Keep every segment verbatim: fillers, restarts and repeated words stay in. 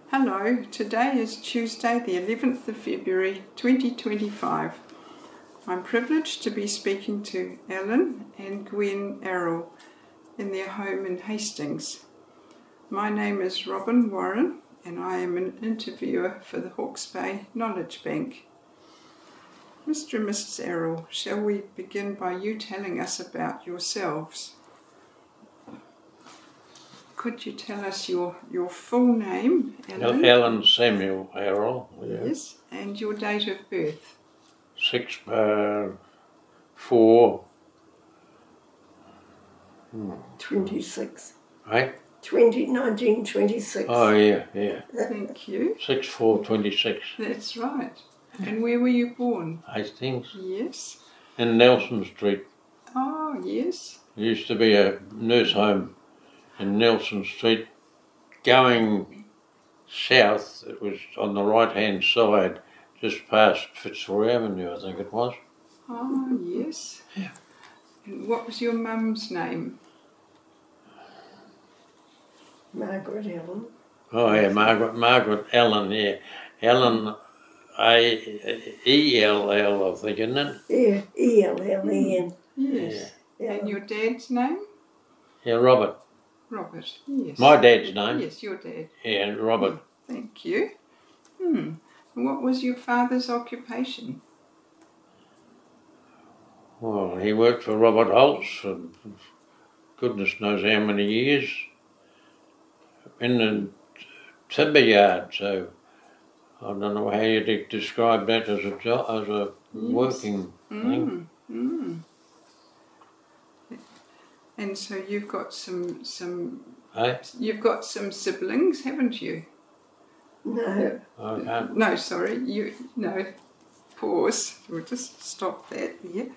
Hello, today is Tuesday the eleventh of February twenty twenty-five. I'm privileged to be speaking to Alan and Gwen Errol in their home in Hastings. My name is Robin Warren and I am an interviewer for the Hawke's Bay Knowledge Bank. Mister and Missus Errol, shall we begin by you telling us about yourselves? Could you tell us your, your full name, Alan? Alan Samuel Errol. Yeah. Yes, and your date of birth? Six, uh, four. Hmm. twenty-six. Right? Twenty, nineteen twenty-six. Oh, yeah, yeah. Thank you. Six, four, twenty-six. That's right. And where were you born? Hastings. Yes. In Nelson Street. Oh, yes. There used to be a nurse home in Nelson Street. Going south, it was on the right-hand side, just past Fitzroy Avenue, I think it was. Oh, yes. Yeah. And what was your mum's name? Margaret Ellen. Oh, yeah, Margaret, Margaret Ellen, yeah. Ellen, A E L L, I think, isn't it? Yeah, E L L E N. Yes. Yeah. And your dad's name? Yeah, Robert. Robert. Yes. My dad's name? Yes, your dad. Yeah, Robert. Thank you. Hmm. And what was your father's occupation? Well, he worked for Robert Holtz for goodness knows how many years in the timber yard, so I don't know how you de- describe that as a job, as a Yes. working thing. Mm. Mm. And so you've got some some Eh? you've got some siblings, haven't you? No. I can't. No, sorry, you no. Pause. We'll just stop that there.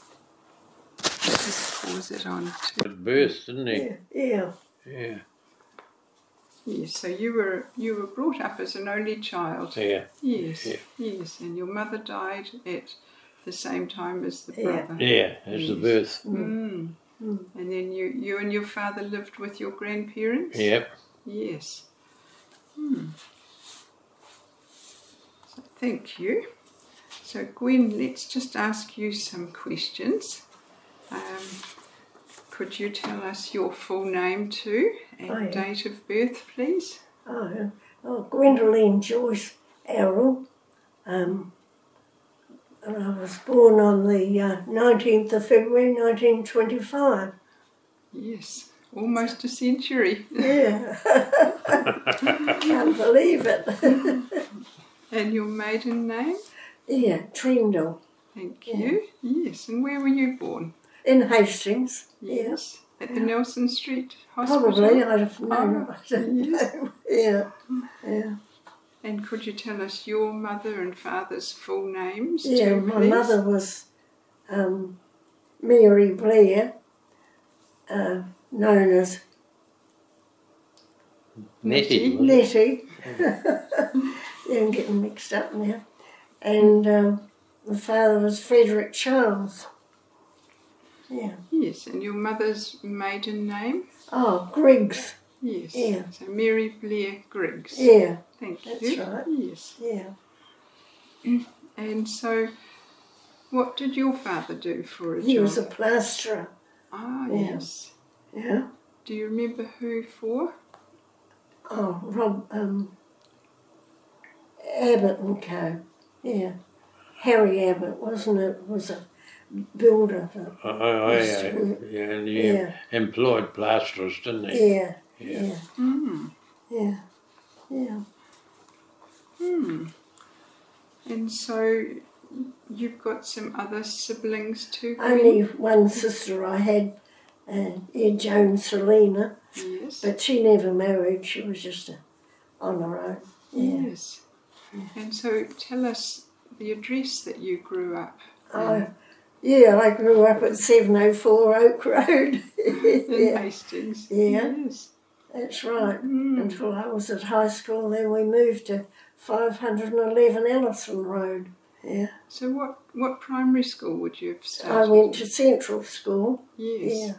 Just pause it on too. At birth, didn't he? Yeah. Yeah. Yeah. Yes, so you were you were brought up as an only child. Yeah. Yes, Yeah. yes, and your mother died at the same time as the Yeah. brother. Yeah, as the Yes. birth. Mm. Mm. And then you, you and your father lived with your grandparents? Yep. Yes. Hmm. So thank you. So Gwen, let's just ask you some questions. Um, could you tell us your full name too and Oh, yeah. date of birth, please? Oh, yeah. Oh, Gwendoline Joyce Errol. Um, and I was born on the uh, nineteenth of February nineteen twenty-five. Yes, almost a century. Yeah. Can't believe it. And your maiden name? Yeah, Trindle. Thank Yeah. you. Yes, and where were you born? In Hastings. Yes. At the Yeah. Nelson Street Hospital? Probably, I don't know. Oh, I don't yes. know. Yeah, yeah. And could you tell us your mother and father's full names Yeah, too, my please? mother was um, Mary Blair, uh, known as Nettie. Nettie. Yeah, I'm getting mixed up now. And um, my father was Frederick Charles. Yeah. Yes, and your mother's maiden name? Oh, Griggs. Yes. Yeah. So Mary Blair Griggs. Yeah, Thank that's you. right. Yes. yeah. And so, what did your father do for a He job? was a plasterer. Ah, Yeah. yes. Yeah. Do you remember who for? Oh, Rob um, Abbott and Co. Yeah. Harry Abbott, wasn't it? Was a builder. For, Oh, oh, yeah, Yes, yeah, and he yeah. employed plasterers, didn't he? yeah. Yeah. Yeah. Hmm. Yeah. Yeah. Hmm. And so, you've got some other siblings too? Gwen? Only one sister I had, uh, yeah, Joan Selena, Yes. but she never married. She was just a, on her own. Yeah. Yes. And so tell us the address that you grew up I, yeah, I grew up at seven oh four Oak Road. in yeah, Hastings. Yeah. Yes. that's right. Mm. Until I was at high school, then we moved to five eleven Ellison Road. Yeah. So what, what primary school would you have started? I went to Central School. Yes. Yeah.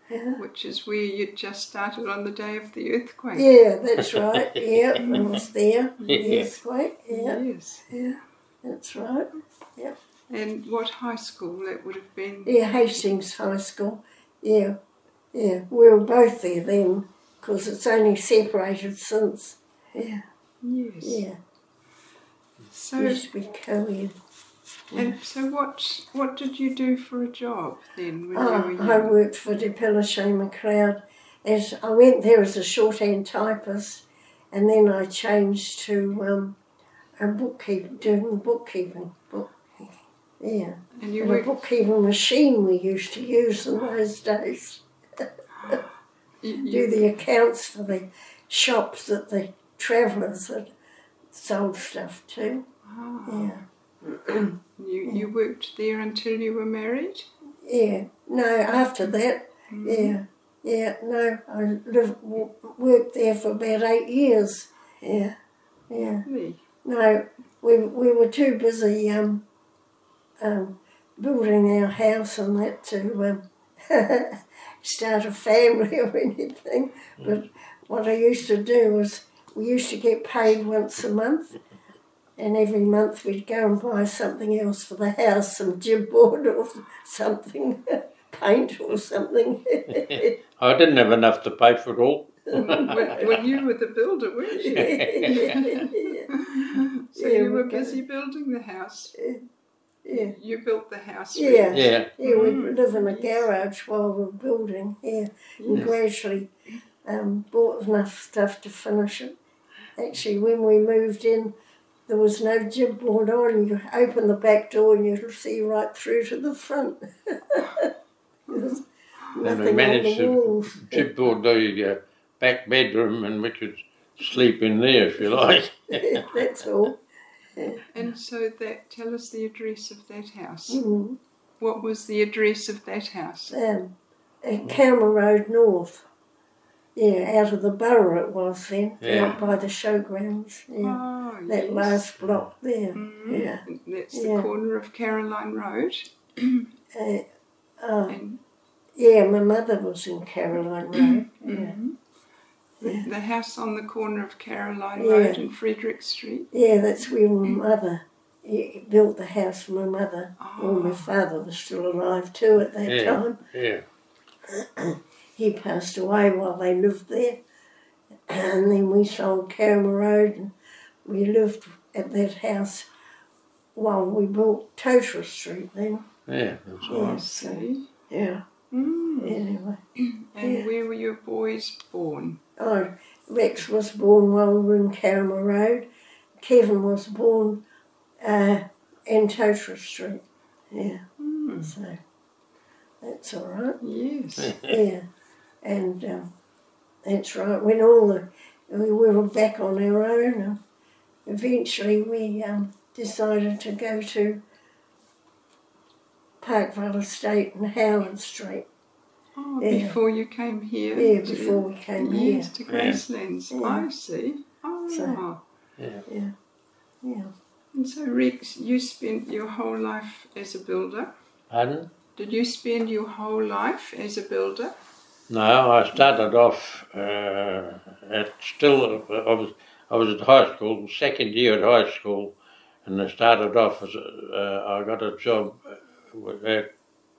Yeah. which is where you just started on the day of the earthquake. Yeah, that's right. Yeah, I was there. The Yeah. earthquake. Yeah, Yes. yeah, that's right. And what high school that would have been? Yeah, Hastings High School. Yeah, yeah. We were both there then, because it's only separated since. Yeah, Yes. yeah. So, Used to be co-ed. and so what what did you do for a job then when Oh, you were I young? worked for De Pillache McLeod. As I went there as a shorthand typist, and then I changed to um, a bookkeeping, doing bookkeeping. Book, yeah, And you and a worked, bookkeeping machine we used to use in those days. you, Do you, the accounts for the shops that the travellers had sold stuff to. ah, Yeah, you, you worked there until you were married? yeah. No, after that, yeah, yeah. No, I lived, w- worked there for about eight years. Yeah, yeah. Really? No, we we were too busy um, um, building our house and that to um, start a family or anything. But what I used to do was we used to get paid once a month, and every month we'd go and buy something else for the house, some gibboard or something, paint or something. I didn't have enough to pay for it all. Well, well, you were the builder, weren't you? So Yeah, you were we go- busy building the house. Yeah. You built the house. Yeah. really. Yeah. Yeah, we'd Mm. live in a garage while we were building, yeah, and Yes. gradually um, bought enough stuff to finish it. Actually, when we moved in, there was no gibboard on. You open the back door and you'd see right through to the front. There was And we nothing on managed the to walls. chipboard the uh, back bedroom, and we could sleep in there if you like. That's all. And so that, tell us the address of that house. Mm. What was the address of that house? Um, at Calmer Road North. Yeah, out of the borough it was then, Yeah. out by the showgrounds. Yeah. Oh, That yes. last block there. Mm. Yeah. That's Yeah. the corner of Caroline Road. Uh, oh, And yeah, my mother was in Caroline Road. Yeah. mhm. the, Yeah. the house on the corner of Caroline Yeah. Road and Frederick Street. Yeah, that's where my mother he built the house for my mother. Well, my Oh, father was still alive too at that Yeah. time. Yeah. He passed away while they lived there. And then we sold Caroline Road and we lived at that house while we built Totra Street then. Yeah, that's I Yeah. right. see. Yeah, Mm. anyway. And Yeah. where were your boys born? Oh, Rex was born while we were in Caroline Road. Kevin was born uh, in Totra Street. Yeah, Mm. so that's all right. Yes. Yeah, and um, that's right. When all the we were back on our own, and eventually we um, decided to go to Parkville Estate and Howard Street. Oh, Yeah. before you came here? Yeah, to- before we came Yes, here. to Gracelands. Yeah. I see. Oh. So- Yeah. Yeah, yeah. And so, Rex, you spent your whole life as a builder. Pardon? Did you spend your whole life as a builder? No, I started off uh, at still. I was I was at high school, second year at high school, and I started off as a, uh, I got a job at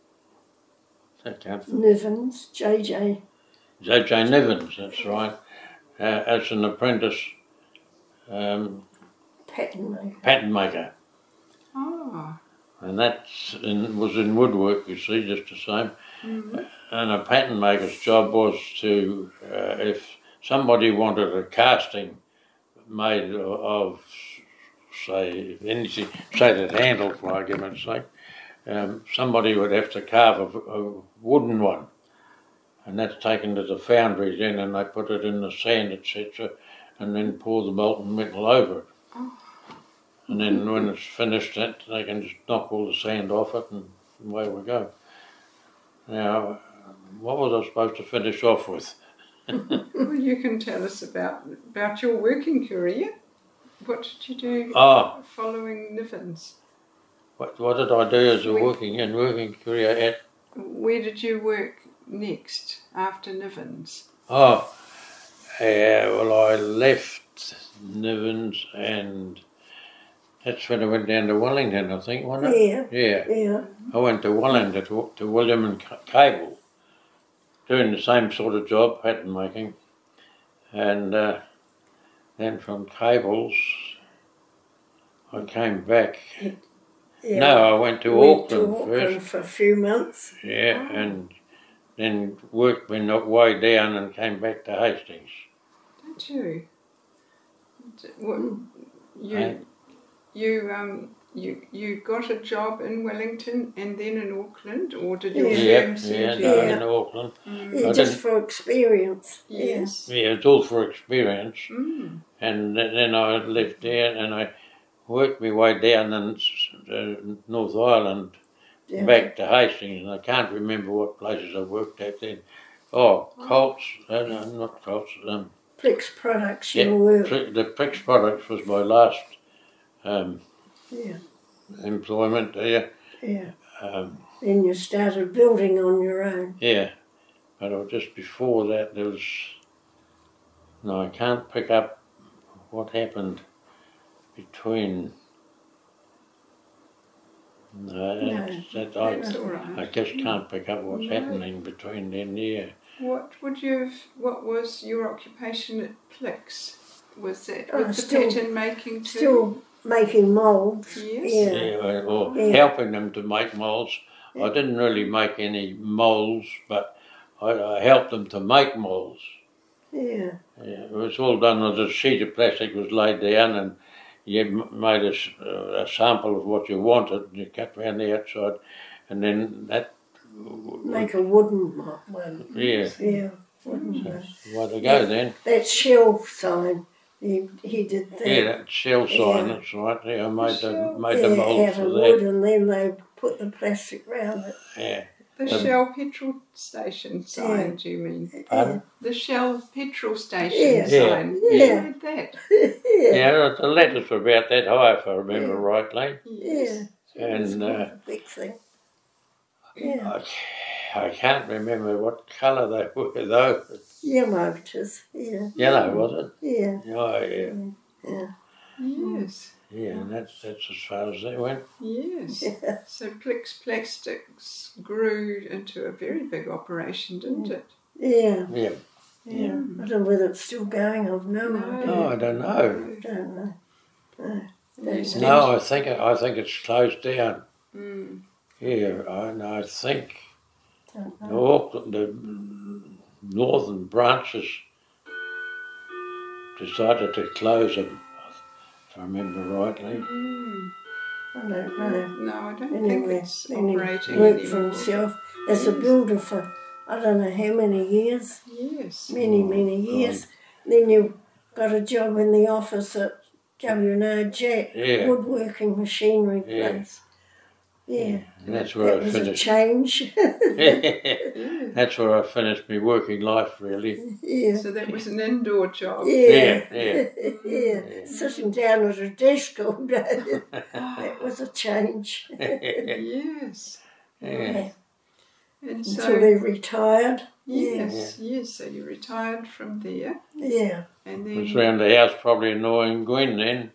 I can't Nivens, J J. J J Nivens. That's right, uh, as an apprentice um, Pattern maker. pattern maker, Oh. and that was in woodwork. You see, just the same. Mm. And a pattern maker's job was to, uh, if somebody wanted a casting made of, of say, anything, say that handle, for argument's sake, um, somebody would have to carve a, a wooden one. And that's taken to the foundry then, and they put it in the sand, et cetera, and then pour the molten metal over it. Oh. And then when it's finished, that they can just knock all the sand off it, and away we go. Now, what was I supposed to finish off with? Well, you can tell us about about your working career. What did you do Oh, following Nivens? what, what did I do as a We- working and working career at? Where did you work next after Nivens? Oh, yeah, well, I left Nivens and that's when I went down to Wellington, I think, wasn't it? Yeah. Yeah. Yeah. I went to Wellington, to, to William and Cable, doing the same sort of job, pattern making. And uh, then from Cables, I came back. Yeah. No, I went to Went Auckland, to Auckland first. for a few months. Yeah, Oh. and then worked me not way down and came back to Hastings. Did you? D- What, you, Hey. you, um, you, you got a job in Wellington and then in Auckland, or did your Yeah. firm Yeah, send yeah, you? no, Yeah. in Auckland. Mm. Yeah, I just didn't- for experience. Yes. Yeah, it's all for experience. Mm. And th- then I left there and I worked my way down in uh, North Island, Yeah. back to Hastings, and I can't remember what places I worked at then. Oh, Colts, uh, no, not Colts, um, Plix products yeah, you were. Pri- the Prix Products was my last um, Yeah. employment there. Yeah. Um, Then you started building on your own. yeah, but I- just before that there was, no, I can't pick up what happened between, no, that's, that, I, That's all I right. just can't pick up what's No. happening between then, yeah. What would you have, what was your occupation at Plix? Was that Oh, with the still- pattern making too? Still making moulds. Yes. Yeah. Yeah, or Yeah. helping them to make moulds. I didn't really make any moulds, but I, I helped them to make moulds. Yeah. Yeah, it was all done with a sheet of plastic was laid down and you m- made a, s- uh, a sample of what you wanted and you cut around the outside and then that, Make a wooden mo- one. yeah, Yeah. Wooden one. way to go then. That shelf sign. He, he did that. Yeah, that shell sign, Yeah. that's right. Yeah, I made the, shell. made Yeah, the mould out for of wood, that. and then they put the plastic round it. Yeah. The Um, Shell petrol station sign, do you mean? Pardon? The Shell petrol station Yeah. sign. Yeah. You read that? Yeah. Yeah, the letters were about that high if I remember rightly. Yes. Yeah. It was And quite uh, a big thing. Yeah. I, I can't remember what colour they were though. Yellow it is. Yeah. Yellow, was it? Yeah. Oh, yeah. Yeah. Yes. Yeah, and that's, that's as far as they went. Yes. Yeah. So Plix Plastics grew into a very big operation, didn't it? Yeah. Yeah. Yeah. I don't know whether it's still going. I've no, No. idea. Oh, I don't know. I don't know. No. Yes. No, I think I think it's closed down. Mm. Yeah, I, I think Don't the know. Auckland, the northern branches decided to close them, if I remember rightly. Mm. I don't know. No, I don't Anyway, think it's then he operating worked for anymore. himself as a Yes. builder for I don't know how many years, Yes. many, many years. Then you got a job in the office at W and R Jack, Yeah. woodworking machinery Yeah. place. Yeah, And that's where that I was a finished. change. That's where I finished my working life, really. yeah. So that was an indoor job. Yeah. Yeah, yeah, sitting down at a desk all day. That was a change. Yes. Yeah. And Until so, they retired. yes, yes. So you retired from there, Yeah. and I was then round the house probably annoying Gwen then.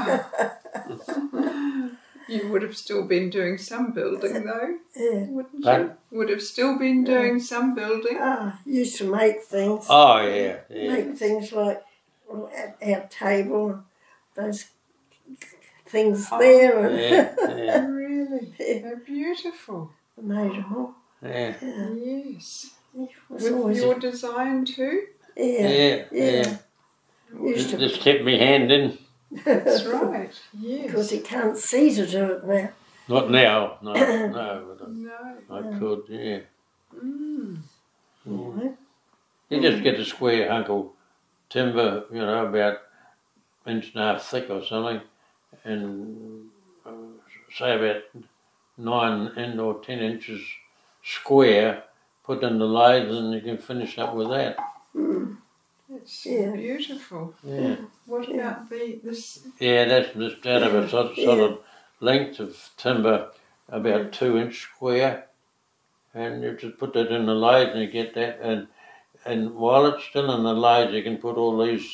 you would have still been doing some building, though, Yeah. wouldn't Pardon? you? Would have still been doing some building. Ah, used to make things. Oh, yeah, yeah. Make things like well, at our table, those things Oh, there, and Yeah, yeah, Really, Yeah. they're beautiful. made them all. yeah. Yeah. Yes, It was with always your design too. yeah, Yeah, yeah. yeah. Used to, Just kept me hand in. That's right. Yes. because he can't see to do it now. Not now, no, no, but No. I, I could, yeah. Mm. Mm. You just get a square hunk of timber, you know, about inch and a half thick or something, and uh, say about nine in or ten inches square, put in the lathe, and you can finish up with that. Mm. It's Yeah. beautiful. Yeah, What Yeah. about the this? yeah, that's just out of a solid, Yeah. solid length of timber, about two inch square, and you just put that in the lathe and you get that, and and while it's still in the lathe, you can put all these,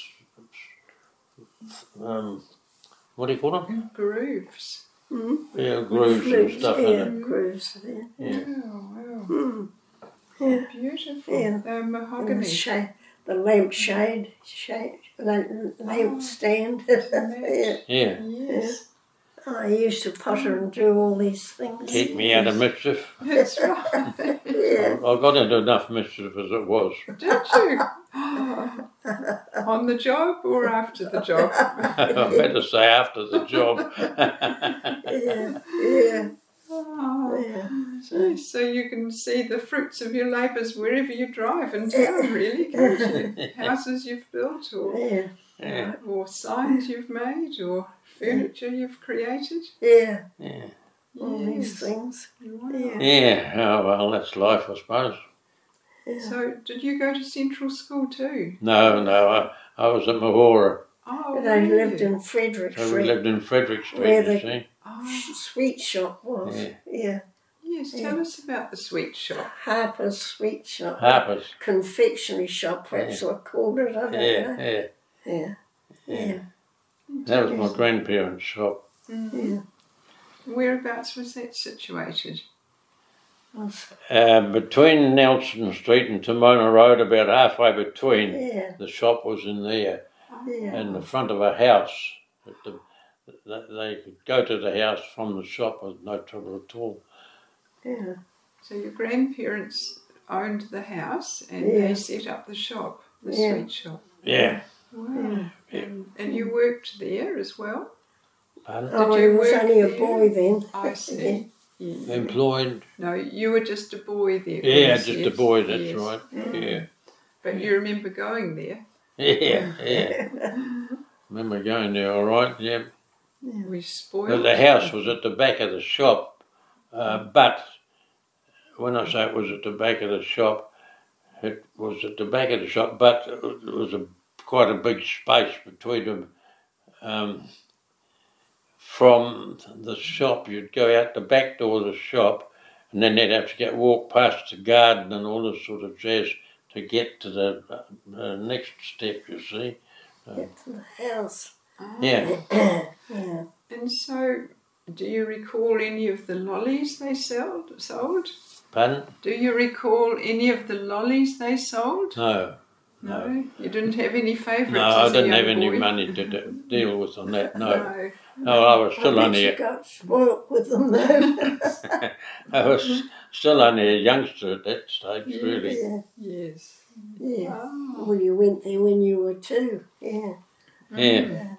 um, what do you call them? Grooves. Mm. Yeah, grooves and Flutes, stuff yeah, in it. grooves, yeah. Yeah. Wow, wow. Mm. Yeah. Beautiful. Yeah. They're And mahogany. the, shade, the lamp shade, shade lamp, lamp Oh, stand. to yeah. match. Yeah. Yes. I used to potter and do all these things. Keep me out of mischief. That's right. Yeah. I got into enough mischief as it was. Did you? On the job or after the job? I better say after the job. Yeah. Yeah. Oh, Yeah. gee, so you can see the fruits of your labours wherever you drive in town, really, can't you? Houses you've built, or Yeah. Yeah. or signs you've made, or furniture you've created. Yeah. Yeah. All these Yes. things. Wow. Yeah. Yeah. Oh, well, that's life, I suppose. Yeah. So, did you go to Central School too? No, no, I, I was at Mahora. Oh, They really? lived in Frederick So we Street. lived in Frederick Street, Where you the- see. Oh, Sweet shop was. Yeah. Yeah. yes. Tell us about the sweet shop. Harper's sweet shop. Harper's. Confectionery shop, that's what I called it. I don't Yeah, know. yeah. Yeah. Yeah. That was my grandparents' shop. Yeah. Whereabouts was that situated? Was- Uh, between Nelson Street and Timona Road, about halfway between, Yeah. the shop was in there, Yeah. in the front of a house. At the, th- they could go to the house from the shop with no trouble at all. Yeah. So your grandparents owned the house and Yeah. they set up the shop, the Yeah. sweet shop. Yeah. Wow. And, and you worked there as well? Pardon? Oh, you he was work only a there? boy then. I see. Yeah. Employed. No, you were just a boy there. Yeah, Chris, just yes. a boy, that's Yes. right. Yeah. But you remember going there? Yeah, yeah. Remember going there, all right, yeah. We But spoiled. the house was at the back of the shop, uh, but when I say it was at the back of the shop, it was at the back of the shop, but it was a quite a big space between them. Um, from the shop, you'd go out the back door of the shop, and then they'd have to get walk past the garden and all this sort of jazz to get to the uh, next step. You see, Get to the house. yeah. Yeah. And so, do you recall any of the lollies they sold? Sold? Pardon? Do you recall any of the lollies they sold? No. No, you didn't have any favourites. No, I as a didn't young have any boy? money to de- deal with on that. No, No. no, I was I still bet only you a, got spoilt with them though. I was still only a youngster at that stage, really. Yeah. Yes. Yeah. Oh. Well, you went there when you were two. Yeah. Yeah,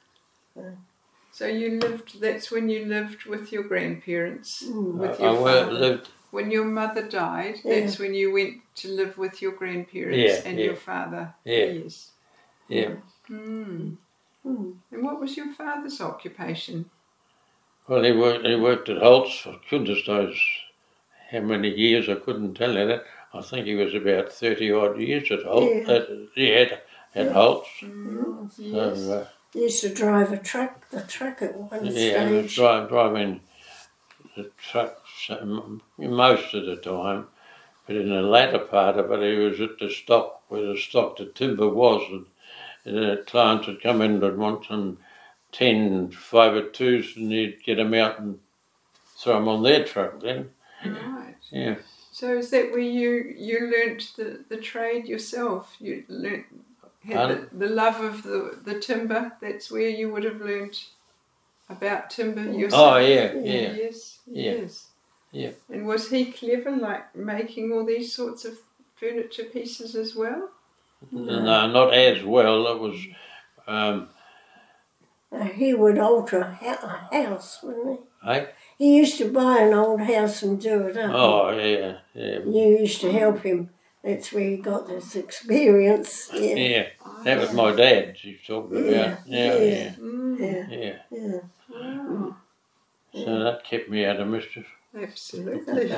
So you lived. That's when you lived with your grandparents. Mm. With I, your I wor- father. lived. When your mother died, Yeah. that's when you went to live with your grandparents Yeah, and yeah. your father. Yeah. Yes. Yeah. Mm. Mm. And what was your father's occupation? Well, he worked. He worked at Holt's for goodness knows how many years. I couldn't tell you that. I think he was about thirty odd years at Holt. Yeah. At, yeah, at, at Holt's. Mm. So, Yes. uh, You used to drive a truck, the truck at one yeah, I was stage. dri- driving the truck some- most of the time, but in the latter part of it, he was at the stock where the stock, the timber was, and, and the clients would come in and want some ten five or twos, and he'd get them out and throw them on their truck then. Right. Yeah, So is that where you you learnt the, the trade yourself? You learnt had Pardon? the, the love of the, the timber. That's where you would have learnt about timber yourself. Oh, yeah, yeah. Yes. Yeah. Yes. Yeah. And was he clever, like making all these sorts of furniture pieces as well? no, not as well. It was, um, Uh, he would alter a hou- a house, wouldn't he? eh? He used to buy an old house and do it up. Oh, yeah, yeah, You used to help him. That's where he got this experience. Yeah. yeah. That was my dad. He's talking about. Yeah, Yeah, yeah. yeah, Mm. Yeah. yeah. Yeah. Wow. So that kept me out of mischief. Absolutely.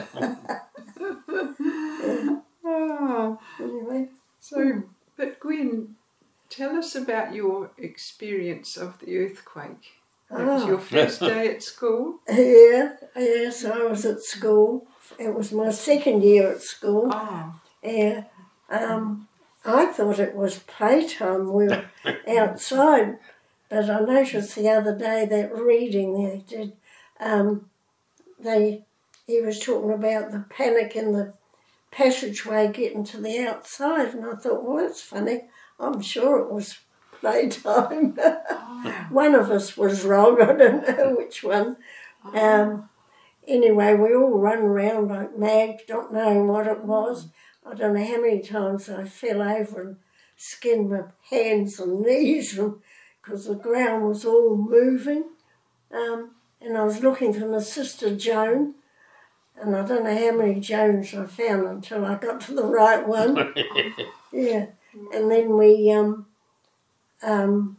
Oh, Anyway. so, but Gwen, tell us about your experience of the earthquake. That was Ah. your first day at school. Yeah. Yes, I was at school. it was my second year at school. Oh, Yeah. Um, I thought it was playtime. We were outside, but I noticed the other day that reading they did, um, they he was talking about the panic in the passageway getting to the outside, and I thought, well, that's funny. I'm sure it was playtime. oh, One of us was wrong. I don't know which one. Um, anyway, we all run around like mad, not knowing what it was. I don't know how many times I fell over and skinned my hands and knees because the ground was all moving. Um, and I was looking for my sister Joan, and I don't know how many Joans I found until I got to the right one. Yeah. And then we, um, um,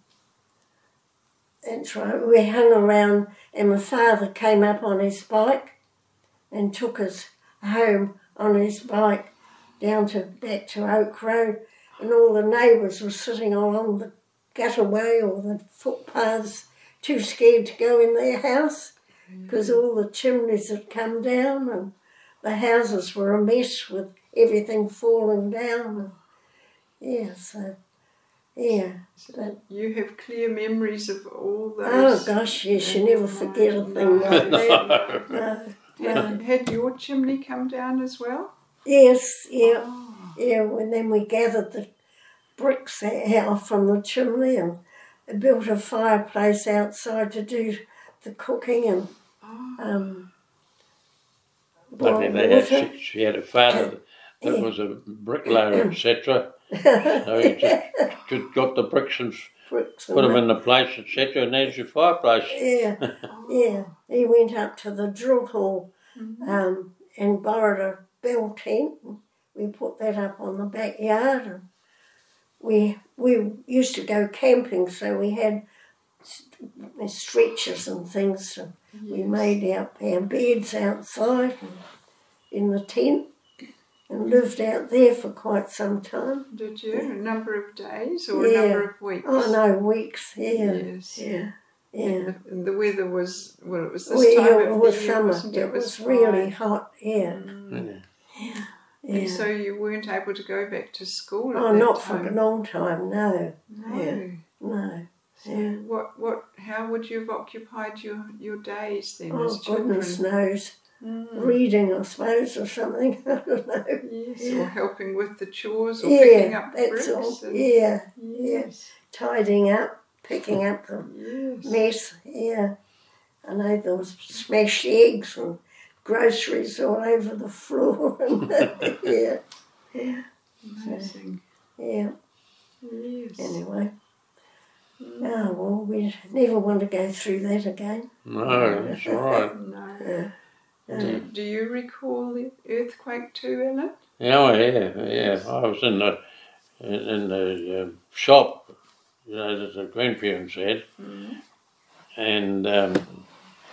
that's right, we hung around, and my father came up on his bike and took us home on his bike down to back to Oak Road, and all the neighbours were sitting along the gutterway or the footpaths, too scared to go in their house because all the chimneys had come down and the houses were a mess with everything falling down. Yeah, so, yeah. so you have clear memories of all Oh those. gosh, yes, you never forget a thing like that. No, no. Had, had your chimney come down as well? Yes, yeah, Oh, yeah. And then we gathered the bricks out from the chimney and built a fireplace outside to do the cooking and oh, um, Luckily boiled they had, water. she, she had a father that Yeah. was a bricklayer, et cetera. So he just, just got the bricks and Bricks and put them that. in the place, et cetera, and there's your fireplace. Yeah, yeah. He went up to the drill hall um, and borrowed a bell tent. We put that up on the backyard. And we we used to go camping, so we had st- stretchers and things. So we yes. made our, our beds outside and in the tent and lived out there for quite some time. Did you? A number of days or Yeah. a number of weeks? Oh no, weeks. Yeah, Yes. yeah, yeah. And the, and the weather was, well, it was this Well, time yeah, of it was the year, summer. wasn't it? It was fine. really hot. Yeah, Mm. Yeah. yeah. And so you weren't able to go back to school at Oh, that not time? for a long time. No, No. Yeah. no. So Yeah. what, what, how would you have occupied your, your days then Oh, as children? goodness knows. Mm. Reading, I suppose, or something. I don't know. Yes, or helping with the chores or Yeah, picking up the that's bricks. all. and- Yeah, Yes. tidying up, picking up the Yes. mess. Yeah, I know there was smashed eggs and groceries all over the floor. And yeah, Amazing. yeah. Yes. Anyway, Mm. oh well, we never want to go through that again. No, that's all right. No. Yeah. Do, do you recall the earthquake too, Ellen? Oh, yeah, yeah. I was in the in, in the um, shop, you know, that the grandparents had, Mm. and um,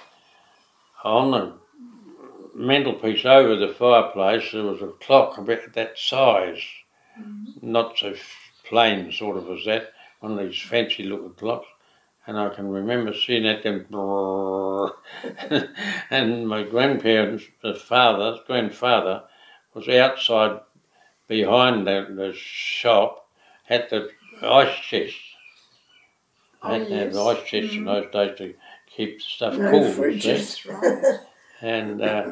on the mantelpiece over the fireplace there was a clock about that size, not so plain sort of as that, one of these fancy looking clocks. And I can remember seeing that going brrrr. And my grandparents, the father, grandfather, was outside behind the, the shop at the ice chest. Oh, They had to have yes. ice chests in Mm. those days to keep stuff No cool. you see. fridges. That's right. And uh,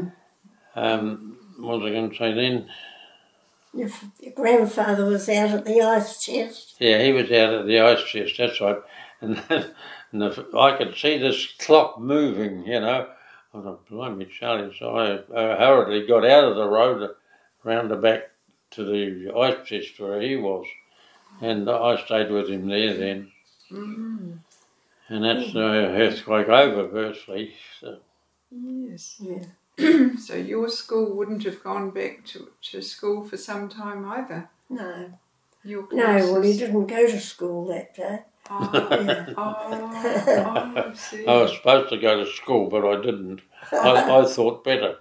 um, what was I going to say then? Your, your grandfather was out at the ice chest. Yeah, he was out at the ice chest, that's right. And, and the, I could see this clock moving, you know. I thought, blimey, Charlie. So I uh, hurriedly got out of the road round the back to the ice chest where he was. And I stayed with him there then. Mm. And that's the earthquake over, virtually. So. Yes. Yeah. So your school wouldn't have gone back to, to school for some time either. No. Your No, classes. well, he didn't go to school that day. Oh, Yeah. oh, oh, I see. I was supposed to go to school, but I didn't. I, I thought better.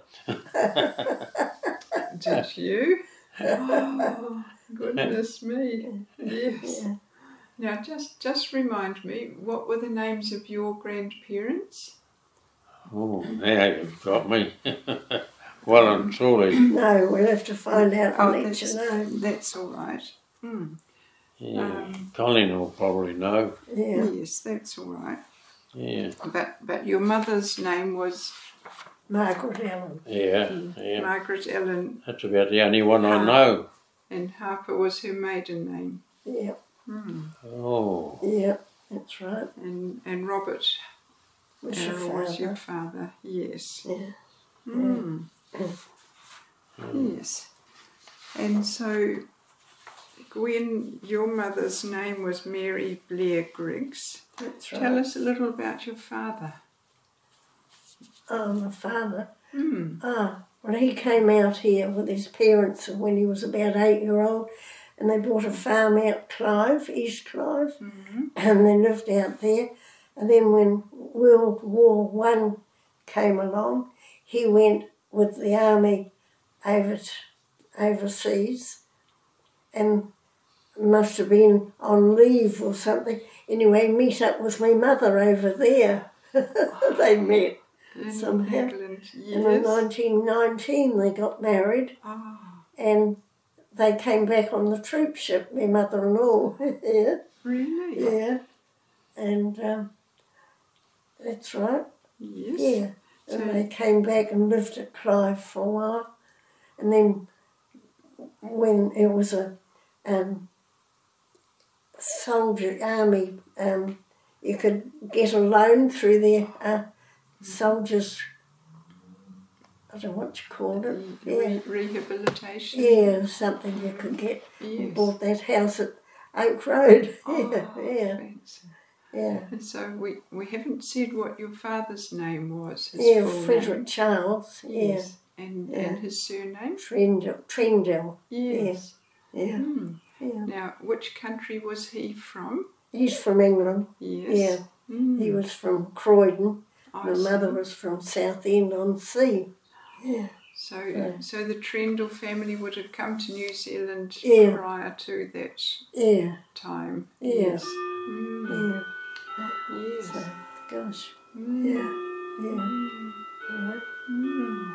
Did you? Oh, goodness me. Yes. Yeah. Now, just, just remind me, what were the names of your grandparents? Oh, now you've got me. Well and truly. No, we'll have to find out Oh, and let you that's, know. that's all right. Mm. Yeah. Um, Colin will probably know. Yeah. Yes, that's all right. Yeah. But but your mother's name was Margaret Allen. Yeah. mm, Yeah. Margaret Ellen, That's about the only one I Ah. know. and Harper was her maiden name. Yeah. Mm. Oh. Yeah, that's right. And and Robert Was your Errol was your father. father. Yes. Yeah. Mm. Yes. And so, Gwen, your mother's name was Mary Blair Griggs. That's right. Tell us a little about your father. Oh, my father. Mm. Ah, well, he came out here with his parents when he was about eight year old, and they bought a farm out Clive, East Clive, Mm-hmm. and they lived out there. And then when World War One came along, he went with the army over t- overseas, and must have been on leave or something. Anyway, meet up with my mother over there. They met. In Somehow. England, And in yes. nineteen nineteen they got married, Ah, and they came back on the troop ship, my mother and all. Yeah, really? yeah. And um, that's right, Yes. yeah. So- And they came back and lived at Clive for a while. And then when it was a um, soldier army, um, you could get a loan through their uh, soldiers, I don't know what you called it, yeah. Re- rehabilitation. Yeah, something you could get. We Yes. bought that house at Oak Road. Oh, Yeah, yeah, fancy. yeah. And so we, we haven't said what your father's name was. His Yeah, full Frederick name. Charles. Yeah, Yes. And Yeah. and his surname. Trendle. Trendle. Yes. Yeah, Hmm. yeah. Now, which country was he from? He's from England. Yes. Yeah, Hmm. he was from Croydon. I My see. mother was from Southend on Sea. Yeah, So, Yeah. so the Trendle family would have come to New Zealand Yeah. prior to that yeah, time. Yeah. Yes. Mm. yeah. Yes. So, gosh, Mm. yeah, yeah, yeah. Mm.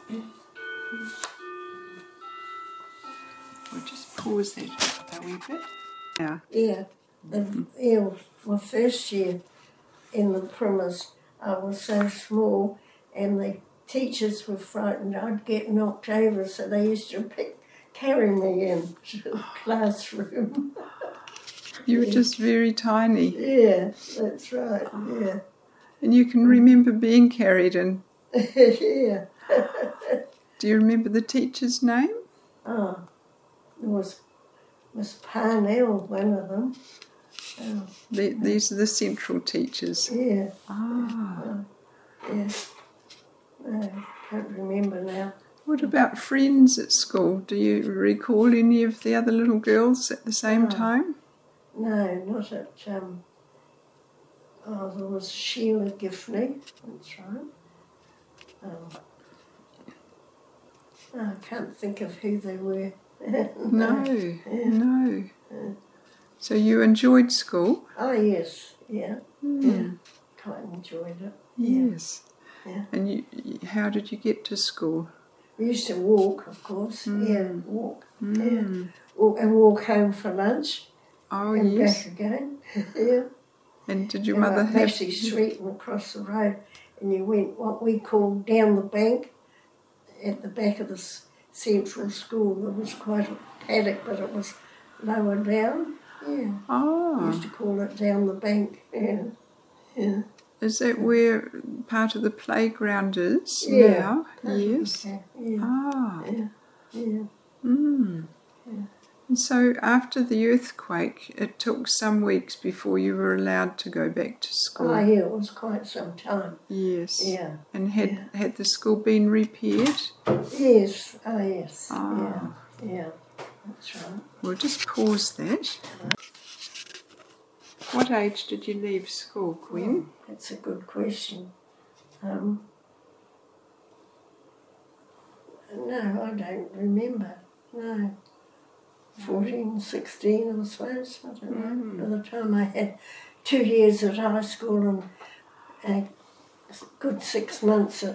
We'll just pause that a wee bit. Yeah. Yeah, the, yeah, my first year in the primers, I was so small, and the teachers were frightened I'd get knocked over, so they used to pick, carry me into the classroom. You were Yeah. just very tiny. Yeah, that's right. Yeah, And you can remember being carried in. yeah. Do you remember the teacher's name? Oh, there was Miss Parnell, one of them. Oh, The, these are the central teachers. yeah, Ah. yeah. No, can't remember now. What about friends at school? Do you recall any of the other little girls at the same Ah. time? No, not at, um, oh, there was Sheila Giffney, that's right. Um, oh, I can't think of who they were. No, no. So you enjoyed school? Oh, yes, yeah, Hmm. quite enjoyed it. Yes. Yeah. And you, you- how did you get to school? We used to walk, of course, yeah, walk, Mm. yeah. Walk, and walk home for lunch Oh, and yes. back again, yeah. And did your Go mother up have... Massey Street and across the road, and you went what we called down the bank. At the back of the s- central school, there was quite a paddock, but it was lower down. Yeah, we Oh, used to call it down the bank. Yeah, yeah. is that where part of the playground is Yeah. now? Yes. Okay, yeah, Ah. yeah, yeah. Mm. And so after the earthquake, it took some weeks before you were allowed to go back to school. Oh, yeah, it was quite some time. Yes. Yeah. And had Yeah. had the school been repaired? Yes, oh, yes, Ah. yeah, yeah. That's right. We'll just pause that. What age did you leave school, Gwen? That's a good question. Um, no, I don't remember. No. fourteen, sixteen, I suppose. I don't know. By the time I had two years at high school and a good six months at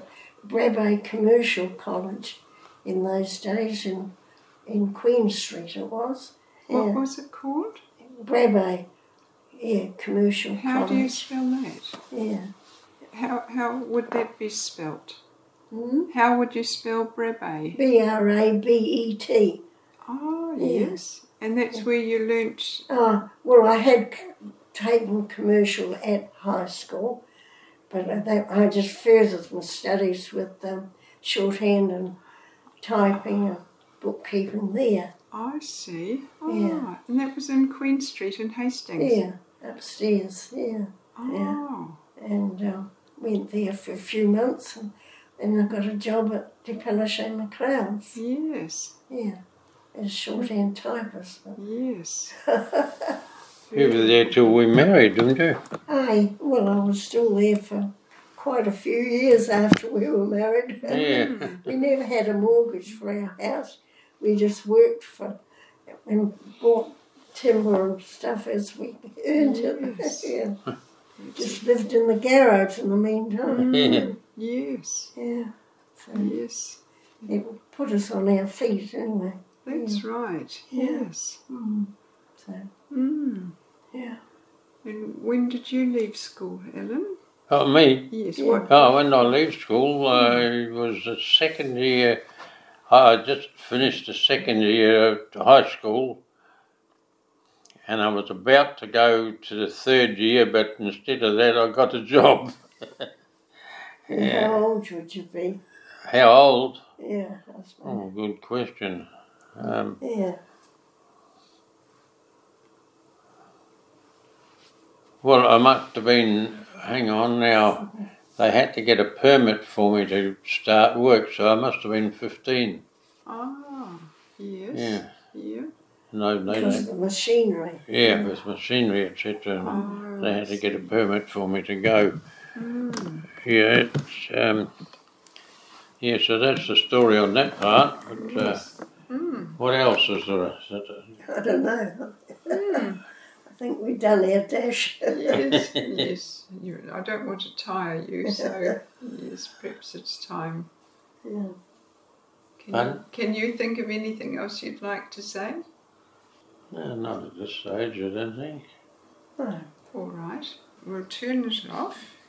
Brebay Commercial College in those days in in Queen Street it was. What Yeah. was it called? Brebay, yeah, Commercial How College. do you spell that? Yeah. How how would that be spelt? Hmm? How would you spell Brebay? B R A B E T. Oh, Yeah. yes. And that's where you learnt. Oh, well, I had c- taken commercial at high school, but I, they, I just furthered my studies with um, shorthand and typing and bookkeeping there. I see. Oh, Yeah. and that was in Queen Street in Hastings. Yeah, upstairs, yeah. Oh, And um, went there for a few months and then I got a job at De Pelletier McLeod's. yes, Yeah, as shorthand typist. But yes. You were there till we married, didn't you? Aye, well, I was still there for quite a few years after we were married. Yeah. We never had a mortgage for our house. We just worked for and bought timber and stuff as we earned it. Yes. Yeah. Just lived in the garage in the meantime. Yeah. Yes, Yeah. So yes. it put us on our feet anyway. That's right. Yeah. Yes. Mm. So, Mm. yeah. And when did you leave school, Ellen? Oh, me? Yes. Yeah. What? Oh, when I left school, I was the second year. I just finished the second year of high school, and I was about to go to the third year, but instead of that, I got a job. And Yeah. how old would you be? How old? Yeah, I suppose. Oh, good question. Um, Yeah. well, I must have been. Hang on now. They had to get a permit for me to start work, so I must have been fifteen. Ah, yes. Yeah. Yeah. No, they, Because they, of the machinery. yeah, with machinery, et cetera. Oh, They had to get a permit for me to go. Mm. Yeah, it's, um, yeah, so that's the story on that part. But uh, Mm. what else is there? Is that- I don't know. Mm. I think we've done our dash. Yes, yes. You, I don't want to tire you, so yes, perhaps it's time. Yeah. Can you, Pardon? can you think of anything else you'd like to say? No, not at this stage, I don't think. Oh, All right, we'll turn it off